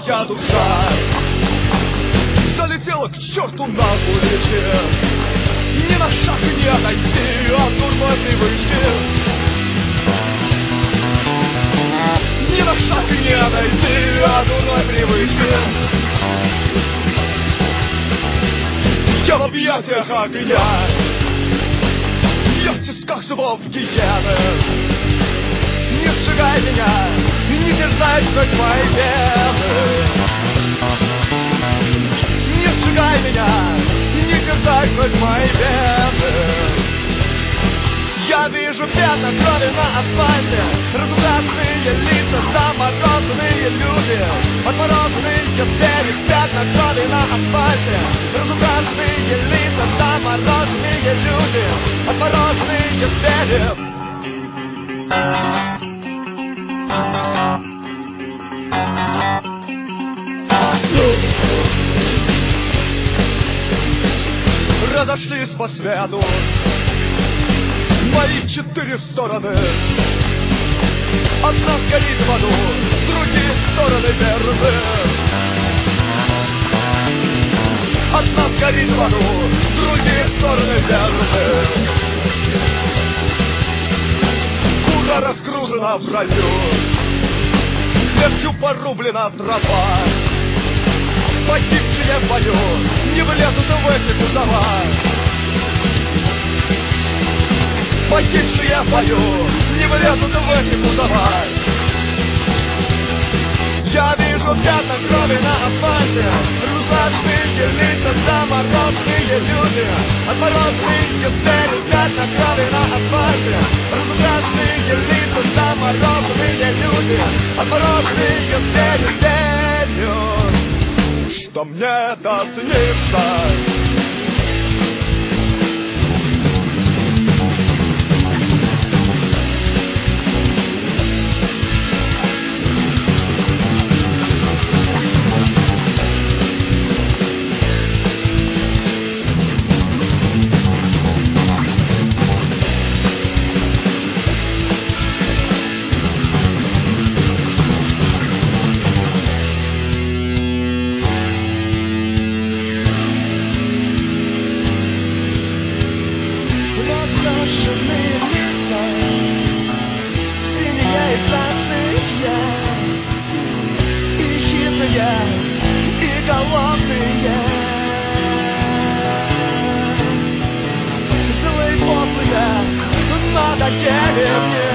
моя душа залетела к черту на улице. Ни на шаг не отойти от дурной привычки. Ни на шаг не отойти от дурной привычки. Я в объятиях огня, я в тисках зубов гиены. Не сжигай меня, не терзай хоть мои вены. Не сжигай меня, не терзай хоть мои вены. Я вижу пятна крови на асфальте, разукрашенные лица, замороженные люди, отмороженные двери, пятна крови на асфальте, разукрашенные лица, замороженные люди, отмороженные двери. Разошлись по свету мои 4 стороны. Одна сгорит в аду, другие стороны верны. Одна сгорит в аду, другие стороны верны. Кура разгружена в раю, смертью порублена трава. Погибшие в бою не влезут в эти кузова. Погибшие в бою не влезут в эти кузова. Я вижу пятна крови на асфальте, разукрашенные лица, замороженные люди, отмороженные двери, пятна крови на асфальте, разукрашенные лица, замороженные люди, отмороженные двери. Верю, что мне это снится. И голодные, злые подлые, надоели мне.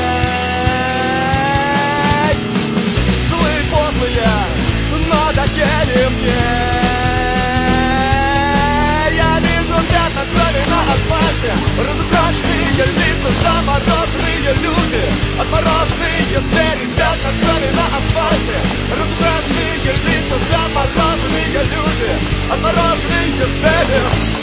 Злые подлые, надоели мне. Я вижу пятна крови на асфальте, разукрашенные лица, замороженные люди, отмороженные двери, пятна крови на асфальте, разукрашенные лица, замороженные люди, отмороженные двери.